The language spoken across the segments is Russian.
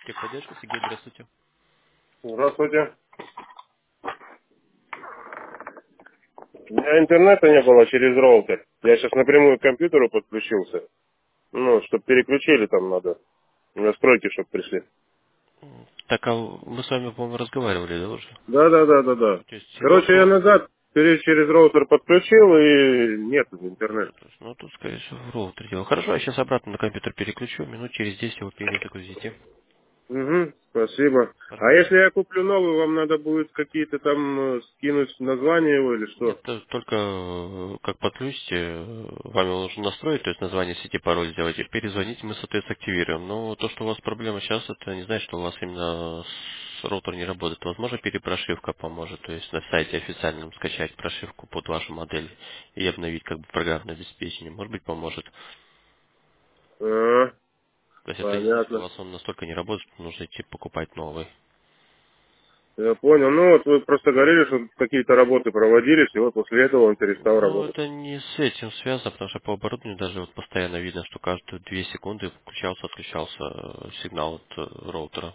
Техподдержка, Сергей, здравствуйте. Здравствуйте. У меня интернета не было через роутер. Я сейчас напрямую к компьютеру подключился. Ну, чтобы переключили, там надо. Настройки, чтобы пришли. Так, а мы с вами, по-моему, разговаривали, да, уже? Да. То есть его Короче, я назад через роутер подключил, и нет интернета. Ну, тут, скорее всего, в роутер дело. Хорошо, я сейчас обратно на компьютер переключу, минут через 10 его перезагрузите. Угу, спасибо. А Пожалуйста. если я куплю новый, вам надо будет какие-то там скинуть название его или Нет, что? только как подключите, вам его нужно настроить, то есть название сети, пароль сделать, и перезвоните, мы, соответственно, активируем. Но то, что у вас проблема сейчас, это не значит, что у вас именно роутер не работает. Возможно, перепрошивка поможет, то есть на сайте официальном скачать прошивку под вашу модель и обновить как бы программное обеспечение. Может быть, поможет. А, То есть это не значит, что у понятно. вас он настолько не работает, что нужно идти покупать новый. Я понял. Ну вот вы просто говорили, что какие-то работы проводились, и вот после этого он перестал Ну, работать. это не с этим связано, потому что по оборудованию даже вот постоянно видно, что каждые 2 секунды включался, отключался сигнал от роутера.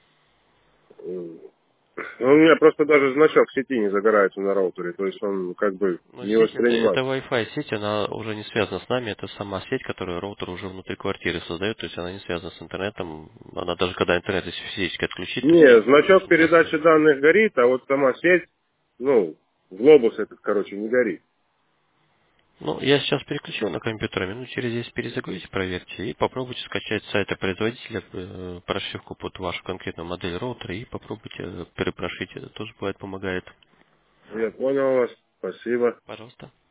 Ну, у меня просто даже значок сети не загорается на роутере, то есть он как бы Но не сеть, это воспринимает. Wi-Fi сеть, она уже не связана с нами, это сама сеть, которую роутер уже внутри квартиры создает, то есть она не связана с интернетом. Она даже когда интернет если физически отключить, то Не, сеть значок продолжит передачи работать. данных горит, а вот сама сеть, ну, глобус этот, короче, не горит. Ну, я сейчас переключил на компьютер, минут через 10 перезагрузите, проверьте, и попробуйте скачать с сайта производителя прошивку под вашу конкретную модель роутера и попробуйте перепрошить, это тоже бывает помогает. Я понял вас, спасибо. Пожалуйста.